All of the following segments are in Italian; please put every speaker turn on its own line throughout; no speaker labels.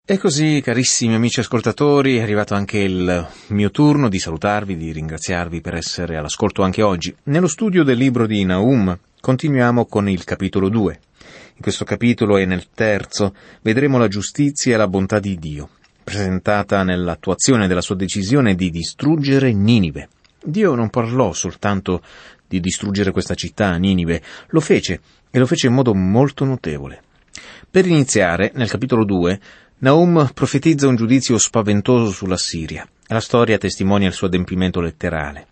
E così, carissimi amici ascoltatori, è arrivato anche il mio turno di salutarvi, di ringraziarvi per essere all'ascolto anche oggi. Nello studio del libro di Nahum continuiamo con il capitolo 2. In questo capitolo e nel terzo vedremo la giustizia e la bontà di Dio, presentata nell'attuazione della sua decisione di distruggere Ninive. Dio non parlò soltanto di distruggere questa città, Ninive, lo fece, e lo fece in modo molto notevole. Per iniziare, nel capitolo 2, Nahum profetizza un giudizio spaventoso sulla Siria, e la storia testimonia il suo adempimento letterale.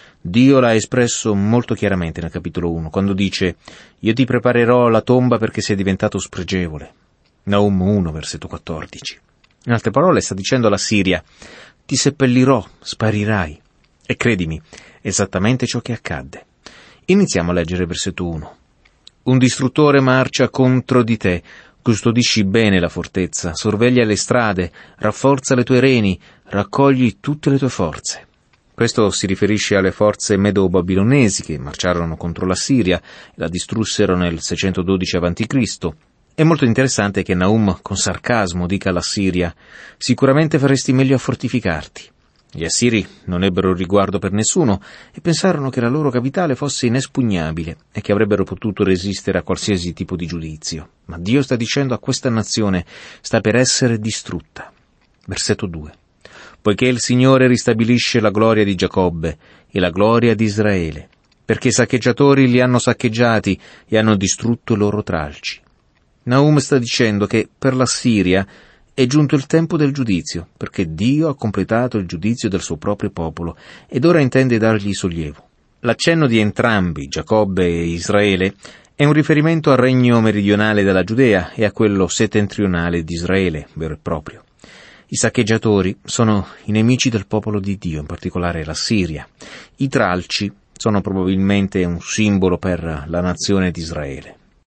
Dio l'ha espresso molto chiaramente nel capitolo 1, quando dice «Io ti preparerò la tomba perché sei diventato spregevole». Nahum 1, versetto 14. In altre parole sta dicendo alla Siria «Ti seppellirò, sparirai». E credimi, è esattamente ciò che accadde. Iniziamo a leggere il versetto 1. «Un distruttore marcia contro di te, custodisci bene la fortezza, sorveglia le strade, rafforza le tue reni, raccogli tutte le tue forze». Questo si riferisce alle forze medo-babilonesi che marciarono contro la Siria e la distrussero nel 612 a.C. È molto interessante che Nahum con sarcasmo dica alla Siria «Sicuramente faresti meglio a fortificarti». Gli Assiri non ebbero riguardo per nessuno e pensarono che la loro capitale fosse inespugnabile e che avrebbero potuto resistere a qualsiasi tipo di giudizio. Ma Dio sta dicendo a questa nazione sta per essere distrutta. Versetto 2. Poiché il Signore ristabilisce la gloria di Giacobbe e la gloria di Israele, perché i saccheggiatori li hanno saccheggiati e hanno distrutto i loro tralci. Nahum sta dicendo che per la Siria è giunto il tempo del giudizio, perché Dio ha completato il giudizio del suo proprio popolo ed ora intende dargli sollievo. L'accenno di entrambi, Giacobbe e Israele, è un riferimento al regno meridionale della Giudea e a quello settentrionale di Israele, vero e proprio. I saccheggiatori sono i nemici del popolo di Dio, in particolare la Siria. I tralci sono probabilmente un simbolo per la nazione di Israele.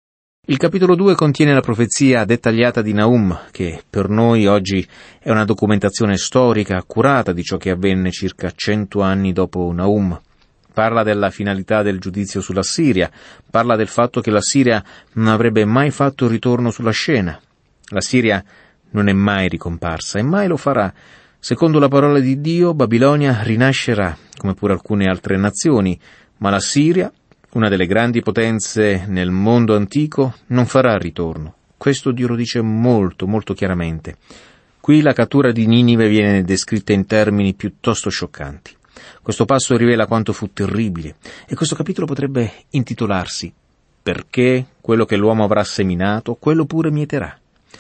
Il capitolo 2 contiene la profezia dettagliata di Nahum, che per noi oggi è una documentazione storica accurata di ciò che avvenne circa 100 anni dopo Nahum. Parla della finalità del giudizio sulla Siria, parla del fatto che la Siria non avrebbe mai fatto ritorno sulla scena. La Siria non è mai ricomparsa e mai lo farà. Secondo la parola di Dio, Babilonia rinascerà, come pure alcune altre nazioni, ma la Siria, una delle grandi potenze nel mondo antico, non farà ritorno. Questo Dio lo dice molto, molto chiaramente. Qui la cattura di Ninive viene descritta in termini piuttosto scioccanti. Questo passo rivela quanto fu terribile, e questo capitolo potrebbe intitolarsi «Perché quello che l'uomo avrà seminato, quello pure mieterà».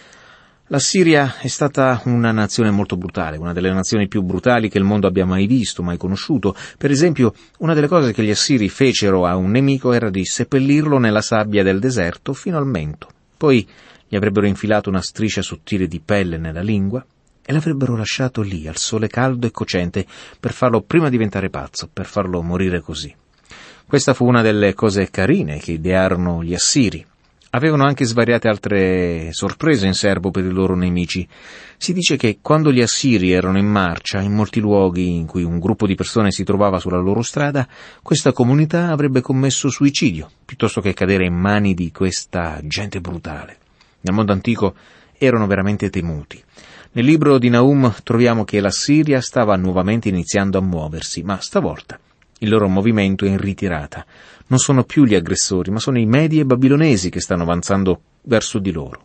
La Siria è stata una nazione molto brutale, una delle nazioni più brutali che il mondo abbia mai visto, mai conosciuto. Per esempio, una delle cose che gli Assiri fecero a un nemico era di seppellirlo nella sabbia del deserto fino al mento. Poi gli avrebbero infilato una striscia sottile di pelle nella lingua e l'avrebbero lasciato lì, al sole caldo e cocente, per farlo prima diventare pazzo, per farlo morire così. Questa fu una delle cose carine che idearono gli Assiri. Avevano anche svariate altre sorprese in serbo per i loro nemici. Si dice che quando gli Assiri erano in marcia, in molti luoghi in cui un gruppo di persone si trovava sulla loro strada, questa comunità avrebbe commesso suicidio, piuttosto che cadere in mani di questa gente brutale. Nel mondo antico erano veramente temuti. Nel libro di Nahum troviamo che la Siria stava nuovamente iniziando a muoversi, ma stavolta il loro movimento è in ritirata. Non sono più gli aggressori, ma sono i medi e babilonesi che stanno avanzando verso di loro.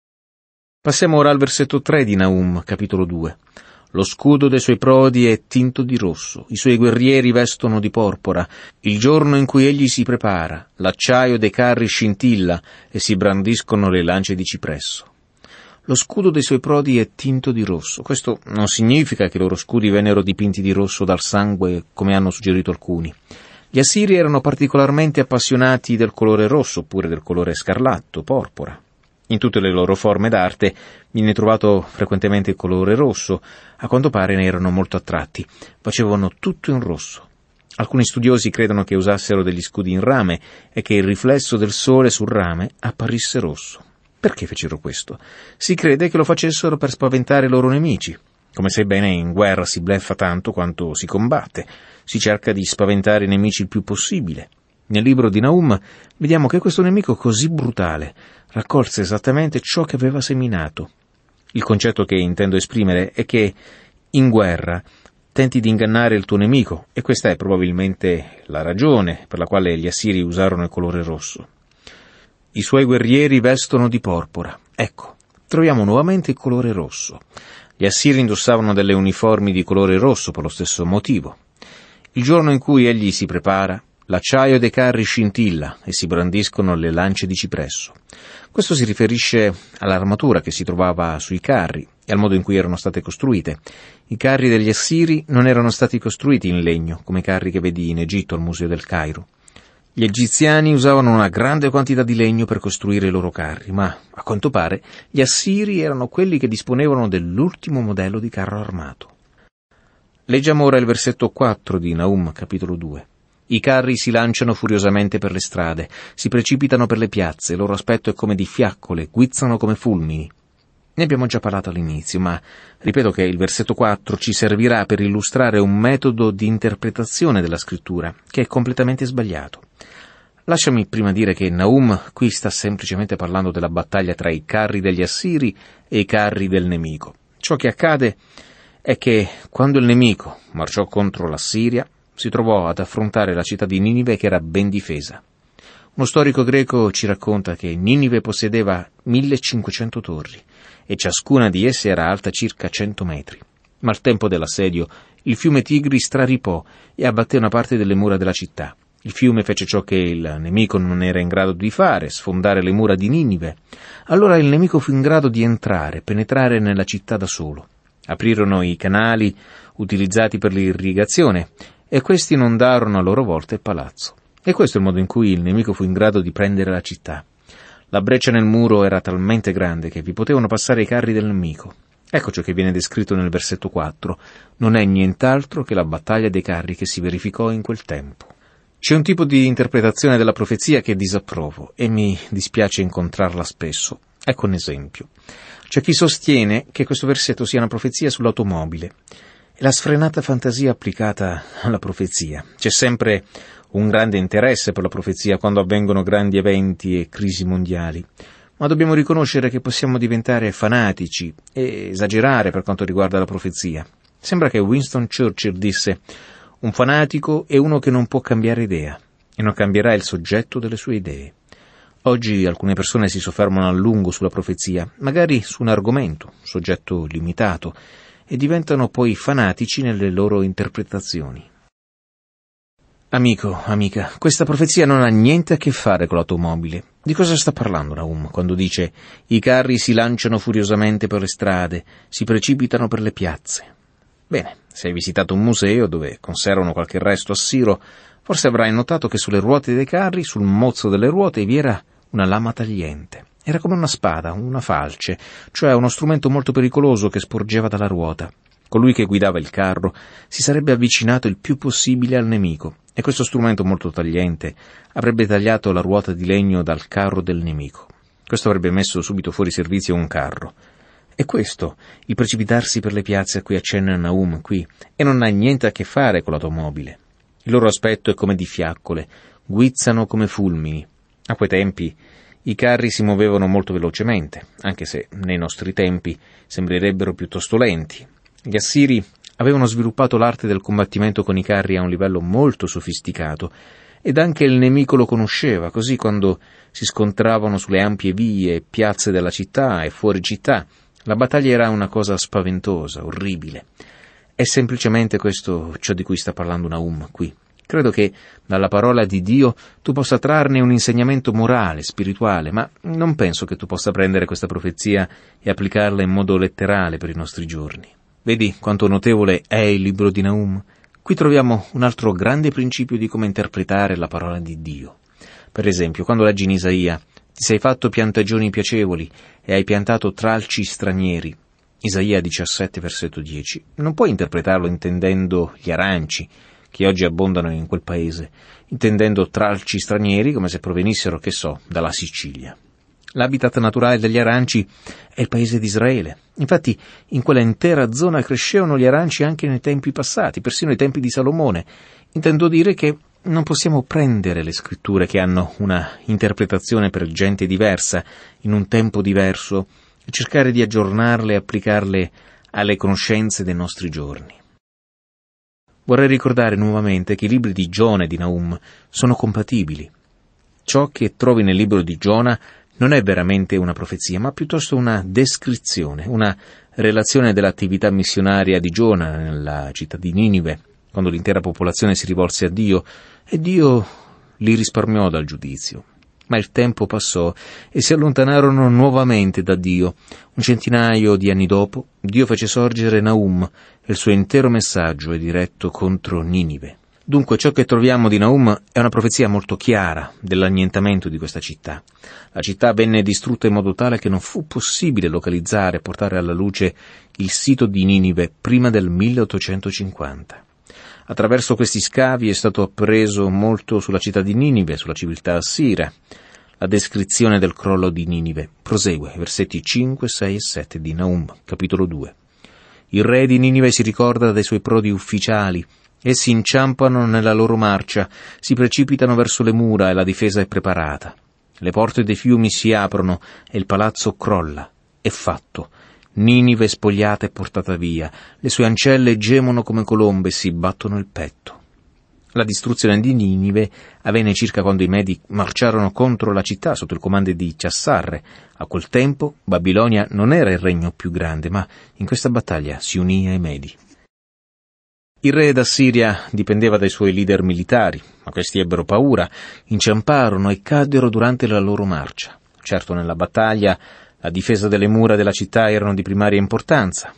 Passiamo ora al versetto 3 di Nahum, capitolo 2. Lo scudo dei suoi prodi è tinto di rosso, i suoi guerrieri vestono di porpora, il giorno in cui egli si prepara, l'acciaio dei carri scintilla e si brandiscono le lance di cipresso. Lo scudo dei suoi prodi è tinto di rosso. Questo non significa che i loro scudi vennero dipinti di rosso dal sangue, come hanno suggerito alcuni. Gli Assiri erano particolarmente appassionati del colore rosso, oppure del colore scarlatto, porpora. In tutte le loro forme d'arte viene trovato frequentemente il colore rosso. A quanto pare ne erano molto attratti. Facevano tutto in rosso. Alcuni studiosi credono che usassero degli scudi in rame e che il riflesso del sole sul rame apparisse rosso. Perché fecero questo? Si crede che lo facessero per spaventare i loro nemici. Come sai bene, in guerra si bleffa tanto quanto si combatte. Si cerca di spaventare i nemici il più possibile. Nel libro di Nahum vediamo che questo nemico così brutale raccolse esattamente ciò che aveva seminato. Il concetto che intendo esprimere è che in guerra tenti di ingannare il tuo nemico, e questa è probabilmente la ragione per la quale gli Assiri usarono il colore rosso. I suoi guerrieri vestono di porpora. Ecco, troviamo nuovamente il colore rosso. Gli Assiri indossavano delle uniformi di colore rosso per lo stesso motivo. Il giorno in cui egli si prepara, l'acciaio dei carri scintilla e si brandiscono le lance di cipresso. Questo si riferisce all'armatura che si trovava sui carri e al modo in cui erano state costruite. I carri degli Assiri non erano stati costruiti in legno, come i carri che vedi in Egitto al Museo del Cairo. Gli egiziani usavano una grande quantità di legno per costruire i loro carri, ma, a quanto pare, gli Assiri erano quelli che disponevano dell'ultimo modello di carro armato. Leggiamo ora il versetto 4 di Nahum, capitolo 2. I carri si lanciano furiosamente per le strade, si precipitano per le piazze, il loro aspetto è come di fiaccole, guizzano come fulmini. Ne abbiamo già parlato all'inizio, ma ripeto che il versetto 4 ci servirà per illustrare un metodo di interpretazione della scrittura che è completamente sbagliato. Lasciami prima dire che Nahum qui sta semplicemente parlando della battaglia tra i carri degli Assiri e i carri del nemico. Ciò che accade è che quando il nemico marciò contro l'Assiria, si trovò ad affrontare la città di Ninive che era ben difesa. Uno storico greco ci racconta che Ninive possedeva 1500 torri e ciascuna di esse era alta circa 100 metri. Ma al tempo dell'assedio il fiume Tigri straripò e abbatté una parte delle mura della città. Il fiume fece ciò che il nemico non era in grado di fare, sfondare le mura di Ninive. Allora il nemico fu in grado di entrare, penetrare nella città da solo. Aprirono i canali utilizzati per l'irrigazione e questi inondarono a loro volta il palazzo. E questo è il modo in cui il nemico fu in grado di prendere la città. La breccia nel muro era talmente grande che vi potevano passare i carri del nemico. Ecco ciò che viene descritto nel versetto 4. Non è nient'altro che la battaglia dei carri che si verificò in quel tempo. C'è un tipo di interpretazione della profezia che disapprovo e mi dispiace incontrarla spesso. Ecco un esempio. C'è chi sostiene che questo versetto sia una profezia sull'automobile. È la sfrenata fantasia applicata alla profezia. C'è sempre un grande interesse per la profezia quando avvengono grandi eventi e crisi mondiali, ma dobbiamo riconoscere che possiamo diventare fanatici e esagerare per quanto riguarda la profezia. Sembra che Winston Churchill disse: un fanatico è uno che non può cambiare idea e non cambierà il soggetto delle sue idee. Oggi alcune persone si soffermano a lungo sulla profezia, magari su un argomento, soggetto limitato, e diventano poi fanatici nelle loro interpretazioni. Amico, amica, questa profezia non ha niente a che fare con l'automobile. Di cosa sta parlando Nahum quando dice «I carri si lanciano furiosamente per le strade, si precipitano per le piazze»? Bene, se hai visitato un museo dove conservano qualche resto assiro, forse avrai notato che sulle ruote dei carri, sul mozzo delle ruote, vi era una lama tagliente. Era come una spada, una falce, cioè uno strumento molto pericoloso che sporgeva dalla ruota. Colui che guidava il carro si sarebbe avvicinato il più possibile al nemico, e questo strumento molto tagliente avrebbe tagliato la ruota di legno dal carro del nemico. Questo avrebbe messo subito fuori servizio un carro. E questo, il precipitarsi per le piazze a cui accenna Nahum qui, e non ha niente a che fare con l'automobile. Il loro aspetto è come di fiaccole, guizzano come fulmini. A quei tempi i carri si muovevano molto velocemente, anche se nei nostri tempi sembrerebbero piuttosto lenti. Gli Assiri avevano sviluppato l'arte del combattimento con i carri a un livello molto sofisticato, ed anche il nemico lo conosceva, così quando si scontravano sulle ampie vie e piazze della città e fuori città, la battaglia era una cosa spaventosa, orribile. È semplicemente questo ciò di cui sta parlando Nahum qui. Credo che dalla parola di Dio tu possa trarne un insegnamento morale, spirituale, ma non penso che tu possa prendere questa profezia e applicarla in modo letterale per i nostri giorni. Vedi quanto notevole è il libro di Nahum? Qui troviamo un altro grande principio di come interpretare la parola di Dio. Per esempio, quando leggi in Isaia, ti sei fatto piantagioni piacevoli e hai piantato tralci stranieri. Isaia 17, versetto 10. Non puoi interpretarlo intendendo gli aranci, che oggi abbondano in quel paese, intendendo tralci stranieri come se provenissero, che so, dalla Sicilia. L'habitat naturale degli aranci è il paese di Israele. Infatti, in quella intera zona crescevano gli aranci anche nei tempi passati, persino ai tempi di Salomone. Intendo dire che non possiamo prendere le scritture che hanno una interpretazione per gente diversa, in un tempo diverso, e cercare di aggiornarle e applicarle alle conoscenze dei nostri giorni. Vorrei ricordare nuovamente che i libri di Giona e di Nahum sono compatibili. Ciò che trovi nel libro di Giona non è veramente una profezia, ma piuttosto una descrizione, una relazione dell'attività missionaria di Giona nella città di Ninive, quando l'intera popolazione si rivolse a Dio, e Dio li risparmiò dal giudizio. Ma il tempo passò e si allontanarono nuovamente da Dio. Un centinaio di anni dopo, Dio fece sorgere Nahum e il suo intero messaggio è diretto contro Ninive. Dunque, ciò che troviamo di Nahum è una profezia molto chiara dell'annientamento di questa città. La città venne distrutta in modo tale che non fu possibile localizzare e portare alla luce il sito di Ninive prima del 1850. Attraverso questi scavi è stato appreso molto sulla città di Ninive, sulla civiltà assira. La descrizione del crollo di Ninive prosegue, versetti 5, 6 e 7 di Nahum, capitolo 2. Il re di Ninive si ricorda dei suoi prodi ufficiali. Essi inciampano nella loro marcia, si precipitano verso le mura e la difesa è preparata. Le porte dei fiumi si aprono e il palazzo crolla. È fatto. Ninive è spogliata e portata via, le sue ancelle gemono come colombe e si battono il petto. La distruzione di Ninive avvenne circa quando i Medi marciarono contro la città sotto il comando di Ciassarre. A quel tempo Babilonia non era il regno più grande, ma in questa battaglia si unì ai Medi. Il re d'Assiria dipendeva dai suoi leader militari, ma questi ebbero paura, inciamparono e caddero durante la loro marcia. Certo, nella battaglia la difesa delle mura della città erano di primaria importanza.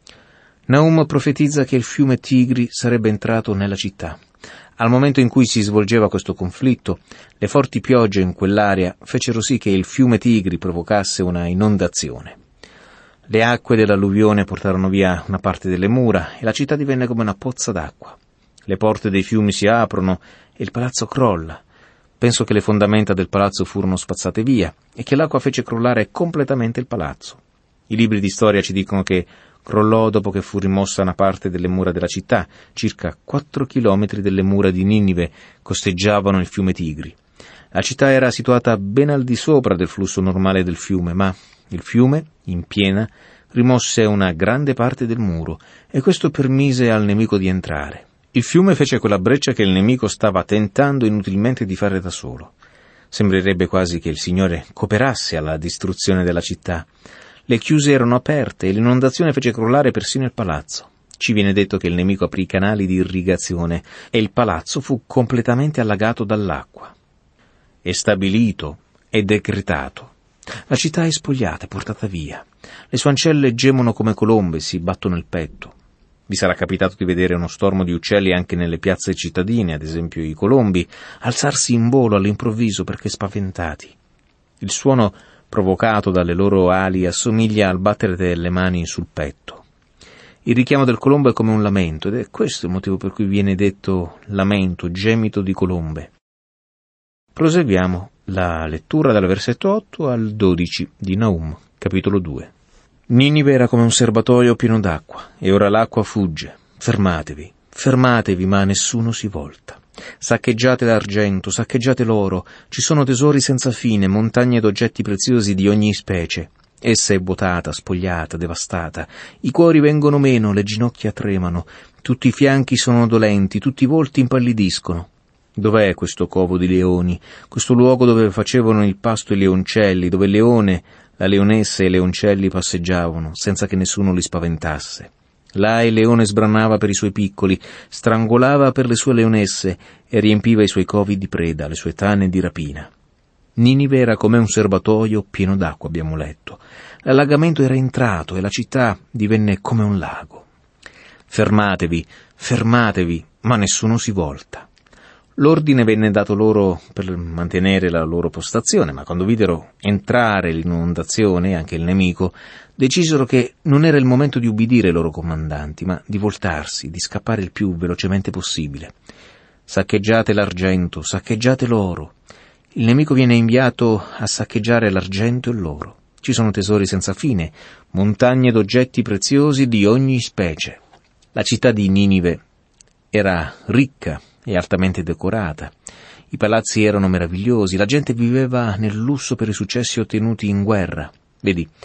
Nahum profetizza che il fiume Tigri sarebbe entrato nella città. Al momento in cui si svolgeva questo conflitto, le forti piogge in quell'area fecero sì che il fiume Tigri provocasse una inondazione. Le acque dell'alluvione portarono via una parte delle mura e la città divenne come una pozza d'acqua. Le porte dei fiumi si aprono e il palazzo crolla. Penso che le fondamenta del palazzo furono spazzate via e che l'acqua fece crollare completamente il palazzo. I libri di storia ci dicono che crollò dopo che fu rimossa una parte delle mura della città. Circa 4 chilometri delle mura di Ninive costeggiavano il fiume Tigri. La città era situata ben al di sopra del flusso normale del fiume, ma il fiume, in piena, rimosse una grande parte del muro e questo permise al nemico di entrare. Il fiume fece quella breccia che il nemico stava tentando inutilmente di fare da solo. Sembrerebbe quasi che il Signore cooperasse alla distruzione della città. Le chiuse erano aperte e l'inondazione fece crollare persino il palazzo. Ci viene detto che il nemico aprì i canali di irrigazione e il palazzo fu completamente allagato dall'acqua. È stabilito, è decretato. La città è spogliata, è portata via. Le sue ancelle gemono come colombe, si battono il petto. Vi sarà capitato di vedere uno stormo di uccelli anche nelle piazze cittadine, ad esempio i colombi, alzarsi in volo all'improvviso perché spaventati. Il suono provocato dalle loro ali assomiglia al battere delle mani sul petto. Il richiamo del colombo è come un lamento, ed è questo il motivo per cui viene detto lamento, gemito di colombe. Proseguiamo la lettura dal versetto 8 al 12 di Nahum, capitolo 2. Ninive era come un serbatoio pieno d'acqua, e ora l'acqua fugge. Fermatevi, fermatevi, ma nessuno si volta. Saccheggiate l'argento, saccheggiate l'oro, ci sono tesori senza fine, montagne d'oggetti preziosi di ogni specie. Essa è vuotata, spogliata, devastata. I cuori vengono meno, le ginocchia tremano, tutti i fianchi sono dolenti, tutti i volti impallidiscono. Dov'è questo covo di leoni, questo luogo dove facevano il pasto i leoncelli, dove il leone, la leonessa e i leoncelli passeggiavano, senza che nessuno li spaventasse? Là il leone sbranava per i suoi piccoli, strangolava per le sue leonesse e riempiva i suoi covi di preda, le sue tane di rapina. Ninive era come un serbatoio pieno d'acqua, abbiamo letto. L'allagamento era entrato e la città divenne come un lago. Fermatevi, fermatevi, ma nessuno si volta. L'ordine venne dato loro per mantenere la loro postazione, ma quando videro entrare l'inondazione e anche il nemico, decisero che non era il momento di ubbidire ai loro comandanti, ma di voltarsi, di scappare il più velocemente possibile. Saccheggiate l'argento, saccheggiate l'oro. Il nemico viene inviato a saccheggiare l'argento e l'oro. Ci sono tesori senza fine, montagne d'oggetti preziosi di ogni specie. La città di Ninive era ricca e altamente decorata. I palazzi erano meravigliosi, la gente viveva nel lusso per i successi ottenuti in guerra. Vedi,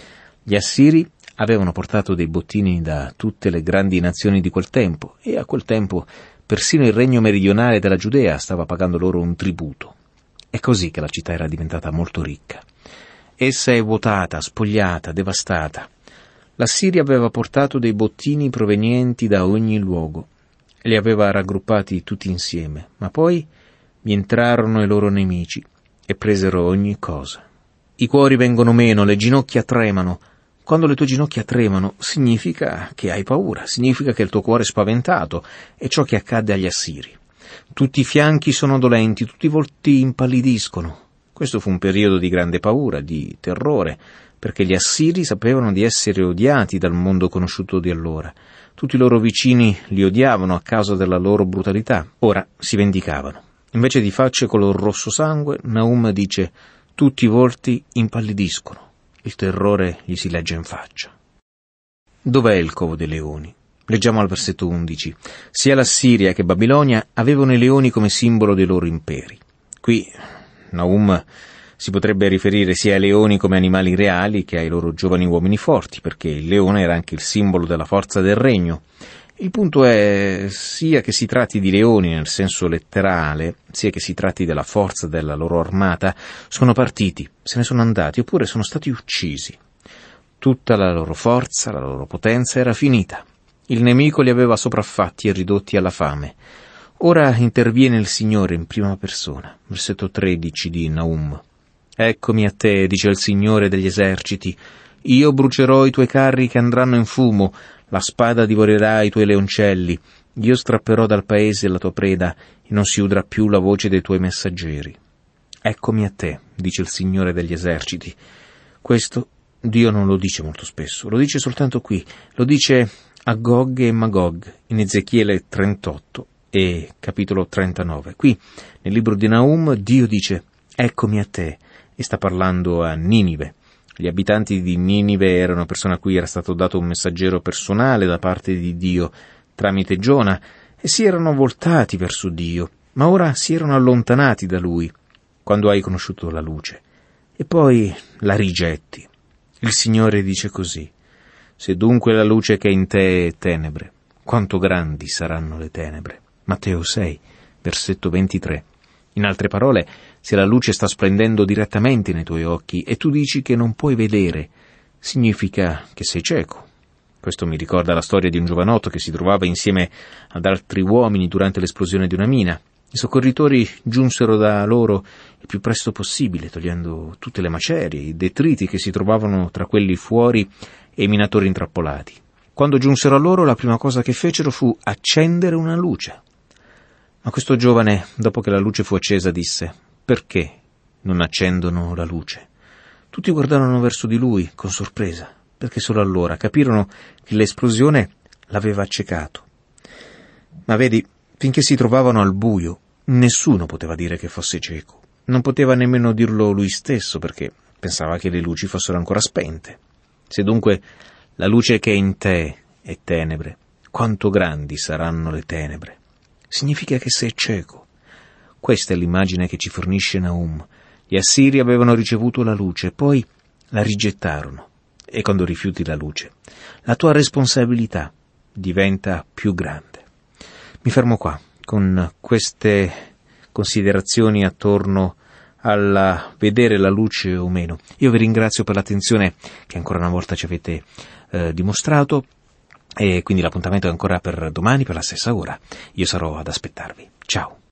Gli Assiri avevano portato dei bottini da tutte le grandi nazioni di quel tempo, e a quel tempo persino il regno meridionale della Giudea stava pagando loro un tributo. È così che la città era diventata molto ricca. Essa è vuotata, spogliata, devastata. L'Assiria aveva portato dei bottini provenienti da ogni luogo. Li aveva raggruppati tutti insieme, ma poi vi entrarono i loro nemici e presero ogni cosa. I cuori vengono meno, le ginocchia tremano. Quando le tue ginocchia tremano, significa che hai paura, significa che il tuo cuore è spaventato. È ciò che accadde agli Assiri. Tutti i fianchi sono dolenti, tutti i volti impallidiscono. Questo fu un periodo di grande paura, di terrore, perché gli Assiri sapevano di essere odiati dal mondo conosciuto di allora. Tutti i loro vicini li odiavano a causa della loro brutalità. Ora si vendicavano. Invece di facce color rosso sangue, Nahum dice: tutti i volti impallidiscono. Il terrore gli si legge in faccia. Dov'è il covo dei leoni? Leggiamo al versetto 11. Sia l'Assiria che Babilonia avevano i leoni come simbolo dei loro imperi. Qui Nahum si potrebbe riferire sia ai leoni come animali reali che ai loro giovani uomini forti, perché il leone era anche il simbolo della forza del regno. Il punto è, sia che si tratti di leoni nel senso letterale, sia che si tratti della forza della loro armata, sono partiti, se ne sono andati, oppure sono stati uccisi. Tutta la loro forza, la loro potenza era finita. Il nemico li aveva sopraffatti e ridotti alla fame. Ora interviene il Signore in prima persona. Versetto 13 di Nahum. Eccomi a te, dice il Signore degli eserciti. Io brucerò i tuoi carri che andranno in fumo, la spada divorerà i tuoi leoncelli. Io strapperò dal paese la tua preda e non si udrà più la voce dei tuoi messaggeri. Eccomi a te, dice il Signore degli eserciti. Questo Dio non lo dice molto spesso, lo dice soltanto qui, lo dice a Gog e Magog in Ezechiele 38 e capitolo 39. Qui, nel libro di Nahum, Dio dice: eccomi a te, e sta parlando a Ninive. Gli abitanti di Ninive erano persone a cui era stato dato un messaggero personale da parte di Dio tramite Giona, e si erano voltati verso Dio, ma ora si erano allontanati da Lui, quando hai conosciuto la luce, e poi la rigetti. Il Signore dice così: se dunque la luce che è in te è tenebre, quanto grandi saranno le tenebre. Matteo 6, versetto 23. In altre parole, se la luce sta splendendo direttamente nei tuoi occhi e tu dici che non puoi vedere, significa che sei cieco. Questo mi ricorda la storia di un giovanotto che si trovava insieme ad altri uomini durante l'esplosione di una mina. I soccorritori giunsero da loro il più presto possibile, togliendo tutte le macerie, i detriti che si trovavano tra quelli fuori e i minatori intrappolati. Quando giunsero a loro, la prima cosa che fecero fu accendere una luce. Ma questo giovane, dopo che la luce fu accesa, disse: perché non accendono la luce? Tutti guardarono verso di lui con sorpresa, perché solo allora capirono che l'esplosione l'aveva accecato. Ma vedi, finché si trovavano al buio, nessuno poteva dire che fosse cieco. Non poteva nemmeno dirlo lui stesso, perché pensava che le luci fossero ancora spente. Se dunque la luce che è in te è tenebre, quanto grandi saranno le tenebre? Significa che sei cieco. Questa è l'immagine che ci fornisce Nahum. Gli Assiri avevano ricevuto la luce, poi la rigettarono. E quando rifiuti la luce, la tua responsabilità diventa più grande. Mi fermo qua con queste considerazioni attorno alla vedere la luce o meno. Io vi ringrazio per l'attenzione che ancora una volta ci avete dimostrato, e quindi l'appuntamento è ancora per domani per la stessa ora. Io sarò ad aspettarvi. Ciao.